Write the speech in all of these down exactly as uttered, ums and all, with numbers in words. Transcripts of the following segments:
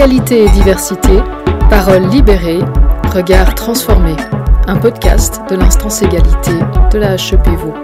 Égalité et diversité, paroles libérées, regards transformés. Un podcast de l'instance égalité de la H E P Vaud.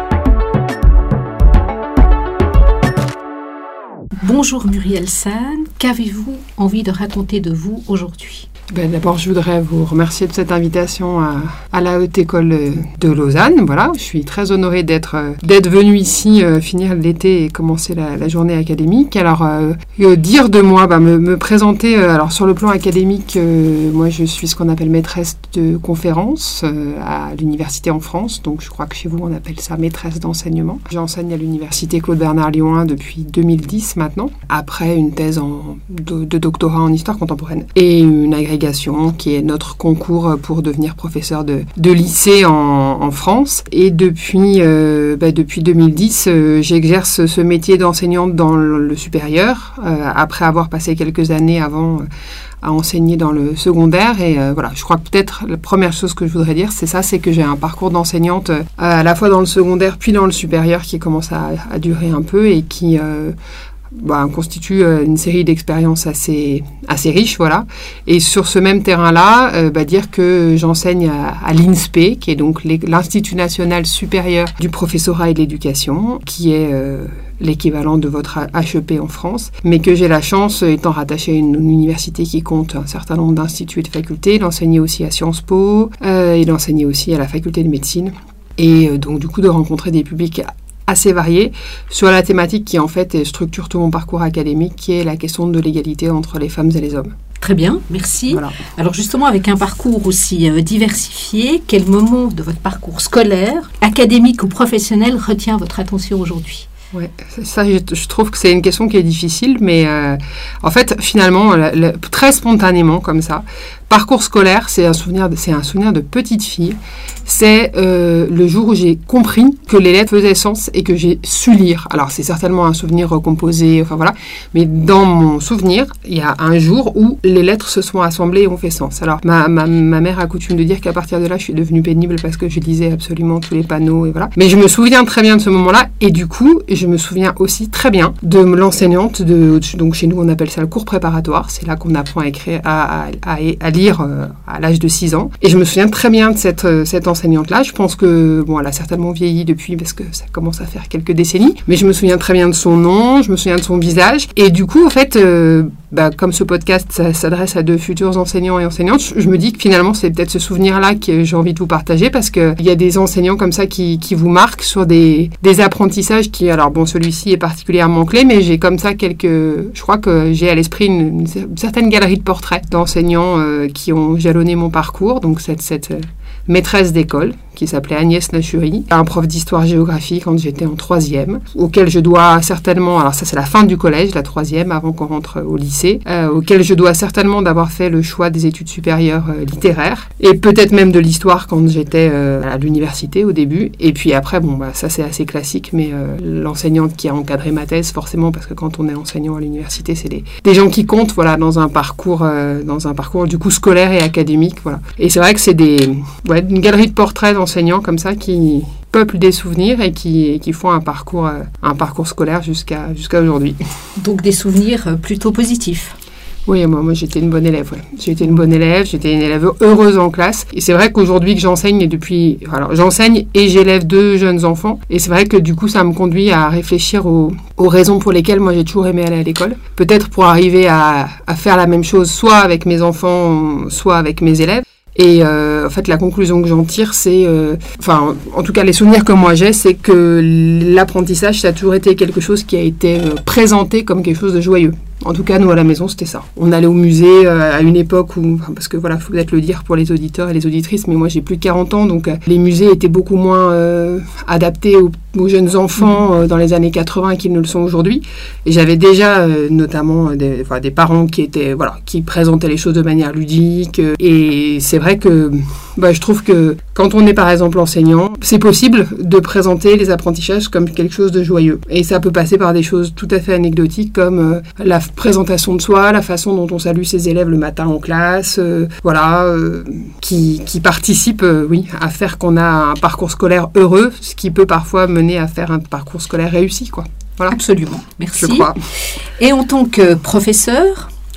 Bonjour Muriel San, qu'avez-vous envie de raconter de vous aujourd'hui ? Ben, d'abord, je voudrais vous remercier de cette invitation à, à la Haute École de Lausanne. Voilà, je suis très honorée d'être, d'être venue ici euh, finir l'été et commencer la, la journée académique. Alors, euh, euh, dire de moi, ben, me, me présenter, euh, alors sur le plan académique, euh, moi je suis ce qu'on appelle maîtresse de conférence euh, à l'université en France. Donc, je crois que chez vous, on appelle ça maîtresse d'enseignement. J'enseigne à l'université Claude Bernard Lyon un depuis deux mille dix maintenant, après une thèse en, de, de doctorat en histoire contemporaine et une agrégation qui est notre concours pour devenir professeur de, de lycée en, en France. Et depuis, euh, bah depuis deux mille dix, euh, j'exerce ce métier d'enseignante dans le, le supérieur, euh, après avoir passé quelques années avant euh, à enseigner dans le secondaire. Et euh, voilà, je crois que peut-être la première chose que je voudrais dire, c'est ça, c'est que j'ai un parcours d'enseignante euh, à la fois dans le secondaire puis dans le supérieur qui commence à, à durer un peu et qui... Euh, Bah, constitue euh, une série d'expériences assez, assez riches, voilà. Et sur ce même terrain-là, euh, bah, dire que j'enseigne à, à l'I N S P E, qui est donc l'Institut National Supérieur du Professorat et de l'Éducation, qui est euh, l'équivalent de votre H E P en France, mais que j'ai la chance, étant rattachée à une, une université qui compte un certain nombre d'instituts et de facultés, d'enseigner aussi à Sciences Po euh, et d'enseigner aussi à la faculté de médecine. Et euh, donc, du coup, de rencontrer des publics assez variés sur la thématique qui en fait structure tout mon parcours académique, qui est la question de l'égalité entre les femmes et les hommes. Très bien, merci. Voilà. Alors justement, avec un parcours aussi euh, diversifié, quel moment de votre parcours scolaire, académique ou professionnel retient votre attention aujourd'hui ? Ouais, ça, je, je trouve que c'est une question qui est difficile, mais euh, en fait, finalement, le, le, très spontanément, comme ça, parcours scolaire, c'est un souvenir de, c'est un souvenir de petite fille. C'est euh, le jour où j'ai compris que les lettres faisaient sens et que j'ai su lire. Alors, c'est certainement un souvenir recomposé, enfin voilà, mais dans mon souvenir, il y a un jour où les lettres se sont assemblées et ont fait sens. Alors, ma, ma, ma mère a coutume de dire qu'à partir de là, je suis devenue pénible parce que je lisais absolument tous les panneaux et voilà. Mais je me souviens très bien de ce moment-là et du coup, je me souviens aussi très bien de l'enseignante, de, donc chez nous, on appelle ça le cours préparatoire. C'est là qu'on apprend à écrire, à, à, à, à lire euh, à l'âge de six ans. Et je me souviens très bien de cette, cette enseignante-là. Je pense que, bon, elle a certainement vieilli depuis parce que ça commence à faire quelques décennies. Mais je me souviens très bien de son nom, je me souviens de son visage. Et du coup, en fait, euh, bah, comme ce podcast ça, s'adresse à de futurs enseignants et enseignantes, je, je me dis que finalement, c'est peut-être ce souvenir-là que j'ai envie de vous partager parce qu'il y a des enseignants comme ça qui, qui vous marquent sur des, des apprentissages qui, alors bon, celui-ci est particulièrement clé, mais j'ai comme ça quelques... Je crois que j'ai à l'esprit une, une, une certaine galerie de portraits d'enseignants euh, qui ont jalonné mon parcours. Donc cette, cette euh, maîtresse d'école qui s'appelait Agnès Nachury, un prof d'histoire-géographie quand j'étais en troisième, auquel je dois certainement, alors ça c'est la fin du collège, la troisième, avant qu'on rentre au lycée, euh, auquel je dois certainement d'avoir fait le choix des études supérieures euh, littéraires, et peut-être même de l'histoire quand j'étais euh, à l'université au début, et puis après, bon, bah, ça c'est assez classique, mais euh, l'enseignante qui a encadré ma thèse, forcément, parce que quand on est enseignant à l'université, c'est des, des gens qui comptent, voilà, dans un parcours, euh, dans un parcours du coup scolaire et académique, voilà. Et c'est vrai que c'est des, ouais, une galerie de portraits enseignants comme ça qui peuplent des souvenirs et qui, qui font un parcours, euh, un parcours scolaire jusqu'à, jusqu'à aujourd'hui. Donc des souvenirs plutôt positifs. Oui, moi, moi j'étais une bonne élève. Ouais. J'étais une bonne élève, j'étais une élève heureuse en classe. Et c'est vrai qu'aujourd'hui que j'enseigne depuis, alors j'enseigne et j'élève deux jeunes enfants. Et c'est vrai que du coup ça me conduit à réfléchir aux, aux raisons pour lesquelles moi j'ai toujours aimé aller à l'école. Peut-être pour arriver à, à faire la même chose, soit avec mes enfants, soit avec mes élèves. Et euh, en fait, la conclusion que j'en tire, c'est... Euh, enfin, en tout cas, les souvenirs que moi j'ai, c'est que l'apprentissage, ça a toujours été quelque chose qui a été euh, présenté comme quelque chose de joyeux. En tout cas, nous, à la maison, c'était ça. On allait au musée euh, à une époque où... Enfin, parce que, voilà, il faut peut-être le dire pour les auditeurs et les auditrices, mais moi, j'ai plus de quarante ans, donc euh, les musées étaient beaucoup moins euh, adaptés aux, aux jeunes enfants euh, dans les années quatre-vingts qu'ils ne le sont aujourd'hui. Et j'avais déjà, euh, notamment, des, enfin, des parents qui étaient... Voilà, qui présentaient les choses de manière ludique. Euh, et c'est vrai que... Bah, je trouve que quand on est, par exemple, enseignant, c'est possible de présenter les apprentissages comme quelque chose de joyeux. Et ça peut passer par des choses tout à fait anecdotiques, comme euh, la présentation de soi, la façon dont on salue ses élèves le matin en classe, euh, voilà, euh, qui, qui participent, euh, oui, à faire qu'on a un parcours scolaire heureux, ce qui peut parfois mener à faire un parcours scolaire réussi, quoi. Voilà. Absolument, merci. Je crois. Et en tant que professeur,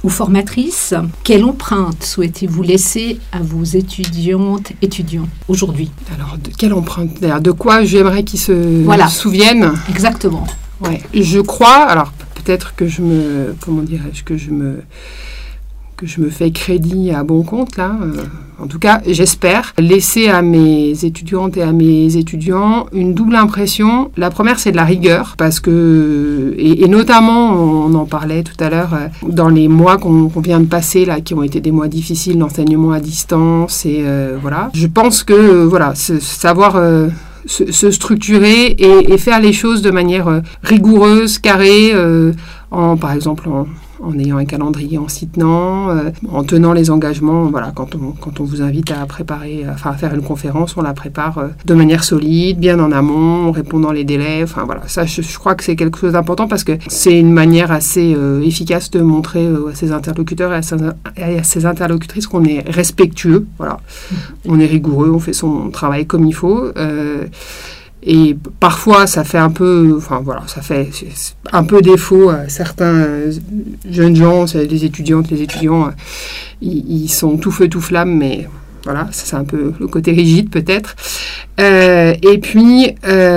ou formatrice, quelle empreinte souhaitez-vous laisser à vos étudiantes, étudiants aujourd'hui ? Alors, de quelle empreinte ? D'ailleurs, de quoi j'aimerais qu'ils se Voilà. souviennent ? Exactement. Ouais. Je crois, alors peut-être que je me, comment dirais-je, que je me, que je me fais crédit à bon compte, là. Euh, en tout cas, j'espère laisser à mes étudiantes et à mes étudiants une double impression. La première, c'est de la rigueur, parce que, et, et notamment, on en parlait tout à l'heure, euh, dans les mois qu'on, qu'on vient de passer, là, qui ont été des mois difficiles d'enseignement à distance, et euh, voilà. Je pense que, euh, voilà, ce, savoir... Euh, Se, se structurer et, et faire les choses de manière euh, rigoureuse, carrée, euh, en, par exemple en, en ayant un calendrier, en s'y tenant, euh, en tenant les engagements. Voilà, quand on, quand on vous invite à préparer, enfin à faire une conférence, on la prépare euh, de manière solide, bien en amont, en répondant les délais. Enfin voilà, ça je, je crois que c'est quelque chose d'important parce que c'est une manière assez euh, efficace de montrer euh, à ses interlocuteurs et à ses, et à ses interlocutrices qu'on est respectueux. Voilà, on est rigoureux, on fait son travail comme il faut. Euh, Et parfois, ça fait un peu, enfin voilà, ça fait un peu défaut à certains jeunes gens, les étudiantes, les étudiants, ils, ils sont tout feu, tout flamme, mais voilà, c'est un peu le côté rigide peut-être. Euh, et puis,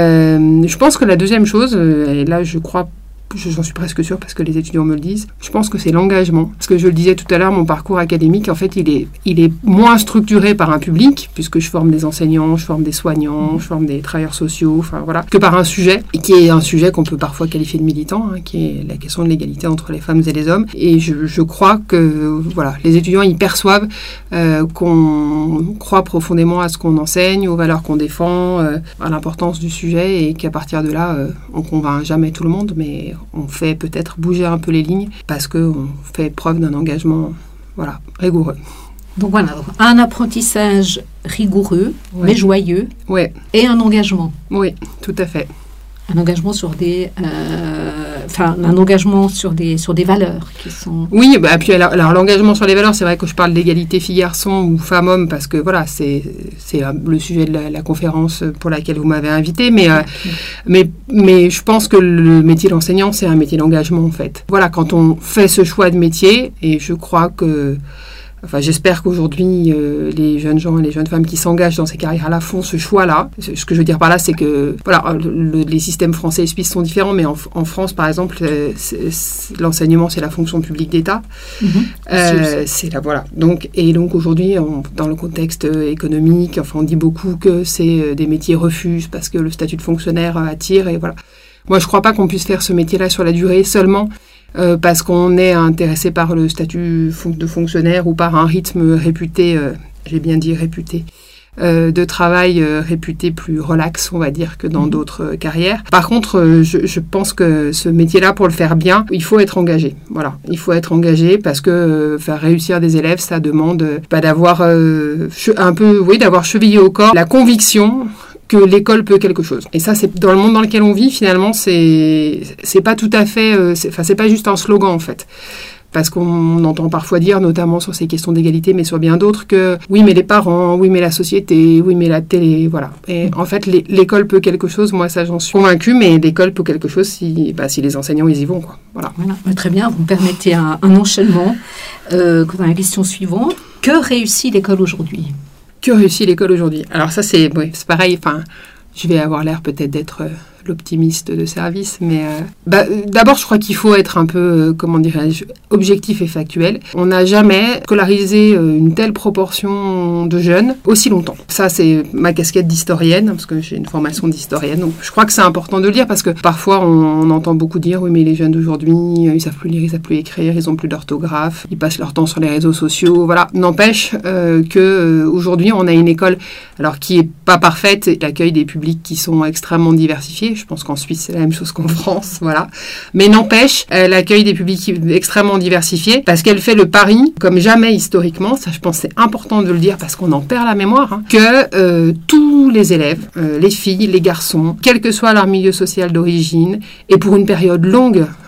euh, je pense que la deuxième chose, et là je crois, j'en suis presque sûre parce que les étudiants me le disent, je pense que c'est l'engagement. Parce que je le disais tout à l'heure, mon parcours académique, en fait, il est, il est moins structuré par un public, puisque je forme des enseignants, je forme des soignants, je forme des travailleurs sociaux, enfin voilà, que par un sujet, et qui est un sujet qu'on peut parfois qualifier de militant, hein, qui est la question de l'égalité entre les femmes et les hommes. Et je, je crois que, voilà, les étudiants, ils perçoivent euh, qu'on croit profondément à ce qu'on enseigne, aux valeurs qu'on défend, euh, à l'importance du sujet, et qu'à partir de là, euh, on convainc jamais tout le monde, mais on fait peut-être bouger un peu les lignes parce qu'on fait preuve d'un engagement voilà, rigoureux. Donc voilà, un apprentissage rigoureux, ouais. mais joyeux, ouais. et un engagement. Oui, tout à fait. Un engagement sur des, euh, enfin, un engagement sur des, sur des valeurs qui sont. Oui, bah, puis alors, alors l'engagement sur les valeurs, c'est vrai que je parle d'égalité filles-garçons ou femmes-hommes parce que voilà, c'est, c'est le sujet de la, la conférence pour laquelle vous m'avez invité, mais, euh, mais, mais je pense que le métier d'enseignant, c'est un métier d'engagement en fait. Voilà, quand on fait ce choix de métier, et je crois que. Enfin, j'espère qu'aujourd'hui, euh, les jeunes gens et les jeunes femmes qui s'engagent dans ces carrières-là font ce choix-là. Ce que je veux dire par là, c'est que voilà, le, les systèmes français et suisses sont différents, mais en, en France, par exemple, euh, c'est, c'est, l'enseignement, c'est la fonction publique d'État. Mmh. Euh, c'est là, voilà. Donc, et donc aujourd'hui, on, dans le contexte économique, enfin, on dit beaucoup que c'est des métiers refuges parce que le statut de fonctionnaire attire et voilà. Moi, je ne crois pas qu'on puisse faire ce métier-là sur la durée seulement. Euh, parce qu'on est intéressé par le statut de fonctionnaire ou par un rythme réputé, euh, j'ai bien dit réputé, euh, de travail euh, réputé plus relax, on va dire, que dans mmh. d'autres euh, carrières. Par contre, euh, je, je pense que ce métier-là, pour le faire bien, il faut être engagé. Voilà, il faut être engagé parce que euh, faire réussir des élèves, ça demande euh, bah, d'avoir euh, che- un peu, oui, d'avoir chevillé au corps la conviction que l'école peut quelque chose. Et ça, c'est dans le monde dans lequel on vit, finalement, c'est c'est pas tout à fait, euh, c'est, enfin, c'est pas juste un slogan en fait, parce qu'on entend parfois dire, notamment sur ces questions d'égalité, mais sur bien d'autres, que oui, mais les parents, oui, mais la société, oui, mais la télé, voilà. Et en fait, les, l'école peut quelque chose. Moi, ça, j'en suis convaincue, mais l'école peut quelque chose si, bah, si les enseignants ils y vont, quoi. Voilà. Voilà. Très bien. Vous me permettez un, un enchaînement euh, dans la question suivante. Que réussit l'école aujourd'hui ? Que réussit l'école aujourd'hui ? Alors ça, c'est, oui, c'est pareil, enfin, je vais avoir l'air peut-être d'être euh, l'optimiste de service, mais euh, bah, d'abord, je crois qu'il faut être un peu, euh, comment dirais-je, objectif et factuel. On n'a jamais scolarisé euh, une telle proportion de jeunes aussi longtemps. Ça, c'est ma casquette d'historienne, parce que j'ai une formation d'historienne, donc je crois que c'est important de le dire, parce que parfois, on, on entend beaucoup dire, oui, mais les jeunes d'aujourd'hui, euh, ils savent plus lire, ils savent plus écrire, ils ont plus d'orthographe, ils passent leur temps sur les réseaux sociaux, voilà. N'empêche euh, que euh, aujourd'hui, on a une école, alors qui est pas parfaite, et l'accueil des publics qui sont extrêmement diversifiés. Je pense qu'en Suisse, c'est la même chose qu'en France, voilà. Mais n'empêche, euh, l'accueil des publics extrêmement diversifiés, parce qu'elle fait le pari, comme jamais historiquement, ça je pense c'est important de le dire parce qu'on en perd la mémoire, hein, que euh, tous les élèves, euh, les filles, les garçons, quel que soit leur milieu social d'origine, et pour une période longue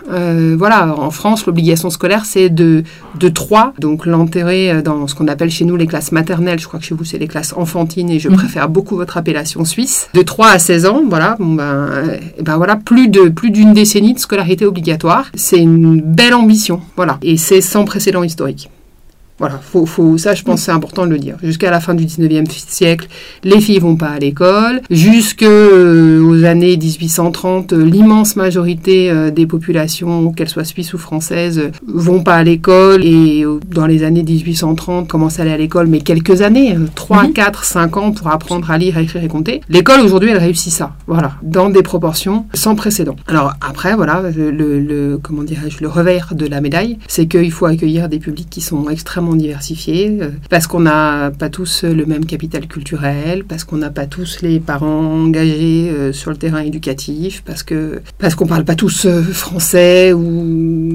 Euh, voilà, en France, l'obligation scolaire, c'est de, de trois. Donc, l'entrée dans ce qu'on appelle chez nous les classes maternelles. Je crois que chez vous, c'est les classes enfantines et je mmh. préfère beaucoup votre appellation suisse. De trois à seize ans, voilà, bon ben, euh, ben voilà, plus, de, plus d'une décennie de scolarité obligatoire. C'est une belle ambition, voilà. Et c'est sans précédent historique. Voilà, faut, faut, ça je pense que c'est important de le dire. Jusqu'à la fin du dix-neuvième siècle, les filles vont pas à l'école. Jusqu'aux euh, années dix-huit cent trente, euh, l'immense majorité euh, des populations, qu'elles soient suisses ou françaises, euh, vont pas à l'école. Et euh, dans les années dix-huit cent trente, commencent à aller à l'école, mais quelques années, euh, trois, quatre, cinq ans pour apprendre à lire, à écrire et compter. L'école aujourd'hui, elle réussit ça, voilà, dans des proportions sans précédent. Alors après, voilà, le, le, le comment dirais-je, le revers de la médaille, c'est qu'il faut accueillir des publics qui sont extrêmement diversifiés, euh, parce qu'on n'a pas tous le même capital culturel, parce qu'on n'a pas tous les parents engagés euh, sur le terrain éducatif, parce que parce qu'on parle pas tous euh, français ou,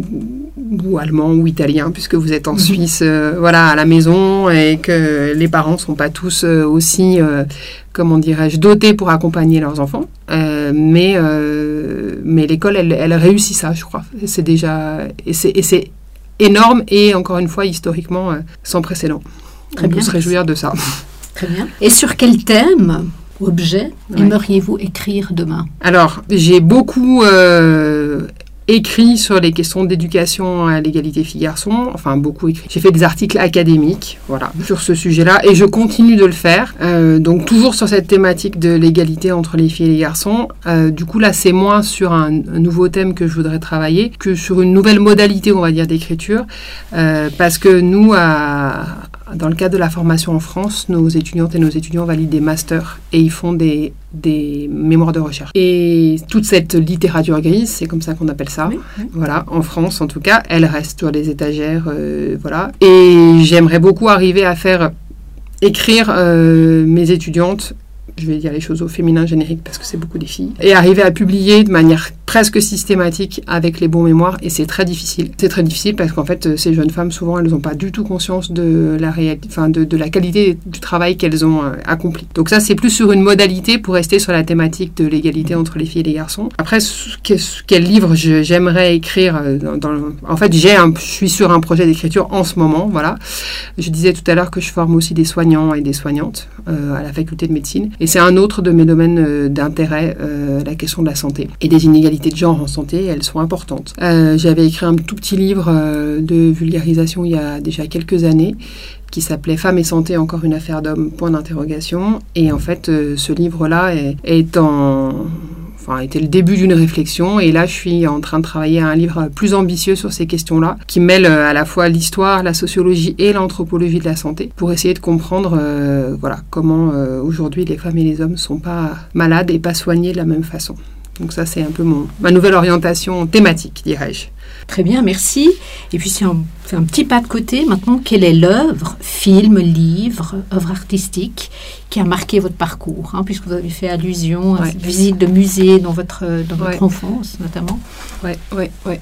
ou allemand ou italien, puisque vous êtes en mmh. Suisse, euh, voilà, à la maison, et que les parents sont pas tous euh, aussi, euh, comment dirais-je, dotés pour accompagner leurs enfants. Euh, mais euh, mais l'école, elle, elle réussit ça, je crois. Et c'est déjà et c'est, et c'est énorme et, encore une fois, historiquement, euh, sans précédent. Très On bien, peut se réjouir de ça. Très bien. Et sur quel thème, objet, ouais. aimeriez-vous écrire demain ? Alors, j'ai beaucoup euh, écrit sur les questions d'éducation à l'égalité filles-garçons. Enfin, beaucoup écrit. J'ai fait des articles académiques, voilà, sur ce sujet-là, et je continue de le faire. Euh, donc, toujours sur cette thématique de l'égalité entre les filles et les garçons. Euh, du coup, là, c'est moins sur un, un nouveau thème que je voudrais travailler que sur une nouvelle modalité, on va dire, d'écriture. Euh, parce que nous, à... dans le cadre de la formation en France, nos étudiantes et nos étudiants valident des masters et ils font des, des mémoires de recherche. Et toute cette littérature grise, c'est comme ça qu'on appelle ça, oui, oui. Voilà, en France en tout cas, elle reste sur les étagères, euh, voilà. Et j'aimerais beaucoup arriver à faire écrire euh, mes étudiantes, je vais dire les choses au féminin générique parce que c'est beaucoup des filles, et arriver à publier de manière presque systématique avec les bons mémoires, et c'est très difficile. C'est très difficile parce qu'en fait, ces jeunes femmes, souvent, elles n'ont pas du tout conscience de la réalité, enfin, de, de la qualité du travail qu'elles ont euh, accompli. Donc ça, c'est plus sur une modalité pour rester sur la thématique de l'égalité entre les filles et les garçons. Après, quel, quel livre je, j'aimerais écrire dans, dans, en fait, j'ai un, je suis sur un projet d'écriture en ce moment, voilà. Je disais tout à l'heure que je forme aussi des soignants et des soignantes euh, à la faculté de médecine, et c'est un autre de mes domaines euh, d'intérêt, euh, la question de la santé et des inégalités de genre en santé, elles sont importantes. Euh, j'avais écrit un tout petit livre euh, de vulgarisation il y a déjà quelques années qui s'appelait « Femmes et santé, encore une affaire d'homme, point d'interrogation ». Et en fait, euh, ce livre-là est, est en... Enfin, était le début d'une réflexion, et là je suis en train de travailler à un livre plus ambitieux sur ces questions-là, qui mêle à la fois l'histoire, la sociologie et l'anthropologie de la santé, pour essayer de comprendre euh, voilà, comment euh, aujourd'hui les femmes et les hommes ne sont pas malades et pas soignés de la même façon. Donc ça, c'est un peu mon, ma nouvelle orientation thématique, dirais-je. Très bien, merci. Et puis, si on fait un petit pas de côté, maintenant, quelle est l'œuvre, film, livre, œuvre artistique qui a marqué votre parcours, hein, puisque vous avez fait allusion à ouais. cette visite de musée dans votre, dans votre ouais. enfance, notamment. Oui, oui, oui.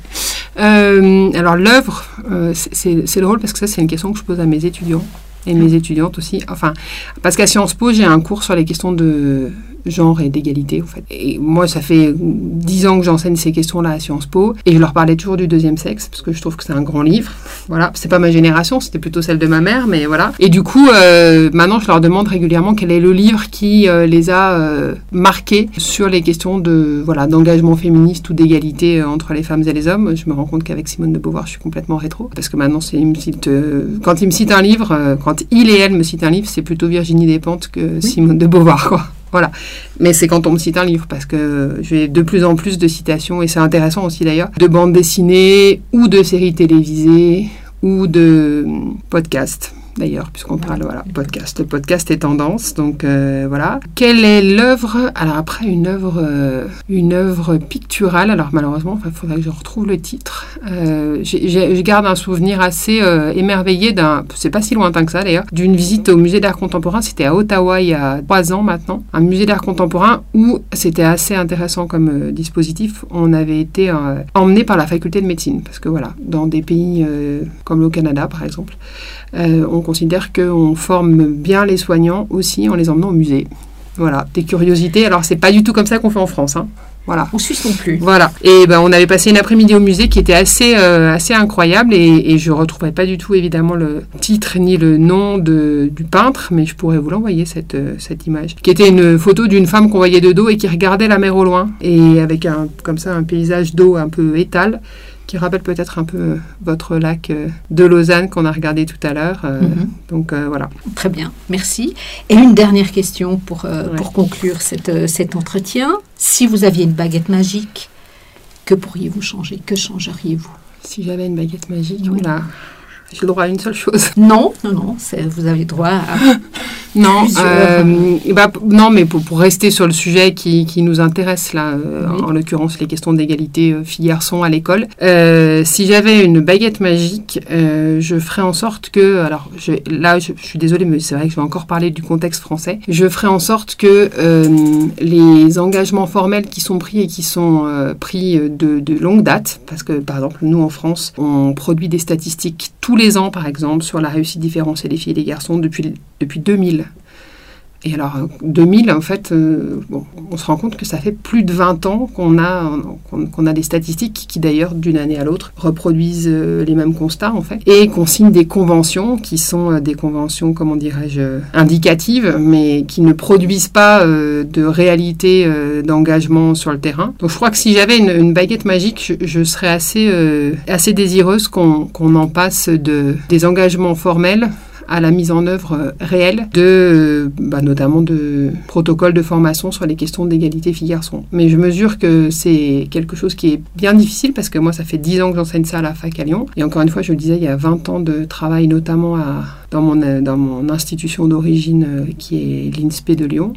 Euh, alors, l'œuvre, euh, c'est, c'est, c'est drôle parce que ça, c'est une question que je pose à mes étudiants et mes étudiantes aussi. Enfin, parce qu'à Sciences Po, j'ai un cours sur les questions de genre et d'égalité, en fait. Et moi, ça fait dix ans que j'enseigne ces questions-là à Sciences Po, et je leur parlais toujours du Deuxième sexe, parce que je trouve que c'est un grand livre. Voilà, c'est pas ma génération, c'était plutôt celle de ma mère, mais voilà. Et du coup, euh, maintenant, je leur demande régulièrement quel est le livre qui euh, les a euh, marqués sur les questions de, voilà, d'engagement féministe ou d'égalité euh, entre les femmes et les hommes. Je me rends compte qu'avec Simone de Beauvoir, je suis complètement rétro, parce que maintenant, c'est, il me cite, euh, quand il me cite un livre, euh, quand il et elle me citent un livre, c'est plutôt Virginie Despentes que oui. Simone de Beauvoir, quoi. Voilà. Mais c'est quand on me cite un livre, parce que j'ai de plus en plus de citations, et c'est intéressant aussi d'ailleurs, de bandes dessinées, ou de séries télévisées, ou de podcasts. D'ailleurs, puisqu'on parle, voilà, podcast. Le podcast est tendance, donc euh, voilà. Quelle est l'œuvre ? Alors après, une œuvre, euh, une œuvre picturale. Alors malheureusement, il faudrait que je retrouve le titre. Euh, j'ai, j'ai, je garde un souvenir assez euh, émerveillé d'un, c'est pas si lointain que ça d'ailleurs, d'une visite au musée d'art contemporain. C'était à Ottawa il y a trois ans maintenant. Un musée d'art contemporain où c'était assez intéressant comme euh, dispositif. On avait été euh, emmenés par la faculté de médecine, parce que voilà, dans des pays euh, comme le Canada par exemple, euh, on considère qu'on forme bien les soignants aussi en les emmenant au musée. Voilà, des curiosités. Alors, c'est pas du tout comme ça qu'on fait en France, hein. Voilà. En Suisse non plus. Voilà. Et ben, on avait passé une après-midi au musée qui était assez, euh, assez incroyable et, et je ne retrouverai pas du tout évidemment le titre ni le nom de, du peintre, mais je pourrais vous l'envoyer cette, euh, cette image, qui était une photo d'une femme qu'on voyait de dos et qui regardait la mer au loin et avec un, comme ça un paysage d'eau un peu étal, qui rappelle peut-être un peu votre lac de Lausanne qu'on a regardé tout à l'heure. Euh, mm-hmm. Donc euh, voilà. Très bien, merci. Et une dernière question pour, euh, ouais. pour conclure cette, euh, cet entretien. Si vous aviez une baguette magique, que pourriez-vous changer? Que changeriez-vous? Si j'avais une baguette magique, oui. Voilà. J'ai le droit à une seule chose. Non, non, non, c'est, vous avez droit à... Non, euh, bah, non, mais pour, pour rester sur le sujet qui, qui nous intéresse, là, euh, oui. en, en l'occurrence les questions d'égalité euh, filles-garçons à l'école, euh, si j'avais une baguette magique, euh, je ferais en sorte que, alors je, là je, je suis désolée, mais c'est vrai que je vais encore parler du contexte français, je ferais en sorte que euh, les engagements formels qui sont pris et qui sont euh, pris de, de longue date, parce que par exemple nous en France, on produit des statistiques tous les ans par exemple sur la réussite différenciée des filles et des garçons depuis, depuis deux mille. Et alors, deux mille, en fait, euh, bon, on se rend compte que ça fait plus de vingt ans qu'on a, qu'on, qu'on a des statistiques qui, d'ailleurs, d'une année à l'autre, reproduisent euh, les mêmes constats, en fait, et qu'on signe des conventions qui sont euh, des conventions, comment dirais-je, euh, indicatives, mais qui ne produisent pas euh, de réalité euh, d'engagement sur le terrain. Donc, je crois que si j'avais une, une baguette magique, je, je serais assez, euh, assez désireuse qu'on, qu'on en passe de, des engagements formels à la mise en œuvre réelle de, bah, notamment de protocoles de formation sur les questions d'égalité filles-garçons. Mais je mesure que c'est quelque chose qui est bien difficile parce que moi, ça fait dix ans que j'enseigne ça à la fac à Lyon. Et encore une fois, je le disais, il y a vingt ans de travail, notamment à, dans, mon, dans mon institution d'origine euh, qui est l'I N S P de Lyon.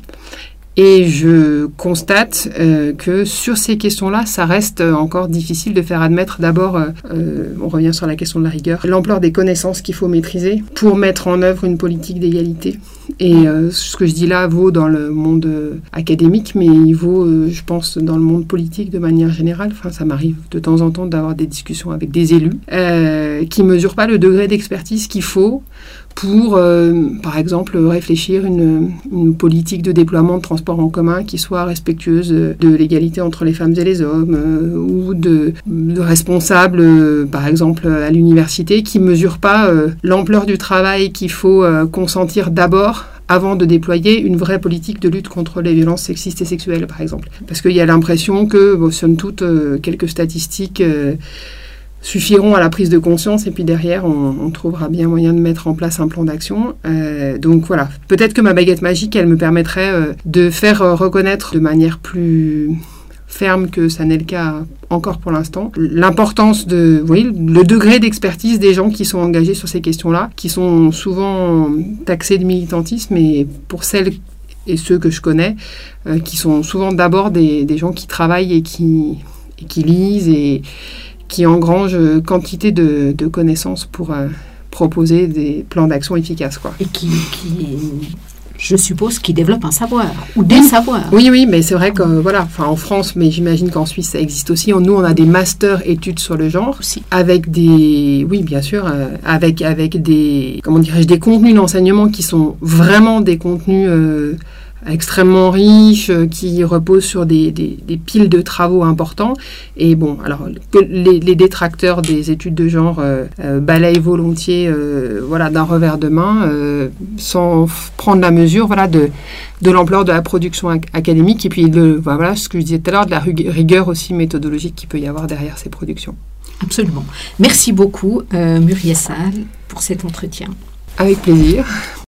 Et je constate euh, que sur ces questions-là, ça reste encore difficile de faire admettre d'abord, euh, on revient sur la question de la rigueur, l'ampleur des connaissances qu'il faut maîtriser pour mettre en œuvre une politique d'égalité. Et euh, ce que je dis là vaut dans le monde euh, académique, mais il vaut, euh, je pense, dans le monde politique de manière générale. Enfin, ça m'arrive de temps en temps d'avoir des discussions avec des élus euh, qui ne mesurent pas le degré d'expertise qu'il faut pour, euh, par exemple, réfléchir une, une politique de déploiement de transport en commun qui soit respectueuse de l'égalité entre les femmes et les hommes, euh, ou de, de responsables, euh, par exemple, à l'université, qui ne mesurent pas euh, l'ampleur du travail qu'il faut euh, consentir d'abord avant de déployer une vraie politique de lutte contre les violences sexistes et sexuelles, par exemple. Parce qu'il y a l'impression que, bon, somme toute, euh, quelques statistiques euh, suffiront à la prise de conscience et puis derrière, on, on trouvera bien moyen de mettre en place un plan d'action. Euh, donc voilà, peut-être que ma baguette magique, elle me permettrait euh, de faire euh, reconnaître de manière plus ferme que ça n'est le cas encore pour l'instant, l'importance de, vous voyez, le degré d'expertise des gens qui sont engagés sur ces questions-là, qui sont souvent taxés de militantisme, et pour celles et ceux que je connais, euh, qui sont souvent d'abord des, des gens qui travaillent et qui, et qui lisent et qui engrangent quantité de, de connaissances pour euh, proposer des plans d'action efficaces, quoi. Et qui, qui, je suppose, qui développent un savoir, ou des oui. savoirs. Oui, oui, mais c'est vrai que, voilà, enfin, en France, mais j'imagine qu'en Suisse, ça existe aussi. Nous, on a des masters études sur le genre, aussi. Avec des, oui, bien sûr, euh, avec, avec des, comment dirais-je, des contenus d'enseignement qui sont vraiment des contenus euh, extrêmement riche, euh, qui repose sur des, des, des piles de travaux importants. Et bon, alors que les, les détracteurs des études de genre euh, euh, balayent volontiers euh, voilà, d'un revers de main, euh, sans f- prendre la mesure voilà, de, de l'ampleur de la production ac- académique et puis de, voilà, ce que je disais tout à l'heure, de la rig- rigueur aussi méthodologique qu'il peut y avoir derrière ces productions. Absolument. Merci beaucoup, euh, Muriel Sall, pour cet entretien. Avec plaisir.